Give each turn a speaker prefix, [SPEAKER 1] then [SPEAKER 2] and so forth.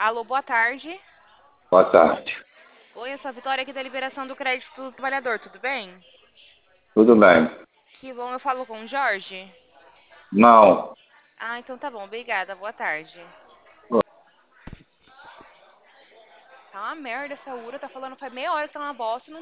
[SPEAKER 1] Alô, boa tarde.
[SPEAKER 2] Boa tarde.
[SPEAKER 1] Oi, eu sou a Vitória aqui da liberação do crédito do trabalhador, tudo bem?
[SPEAKER 2] Tudo bem?
[SPEAKER 1] Que bom, eu falo com o Jorge.
[SPEAKER 2] Não.
[SPEAKER 1] Ah, então tá bom, obrigada, boa tarde. Tá uma merda essa URA, tá falando faz meia hora que tá uma bosta, não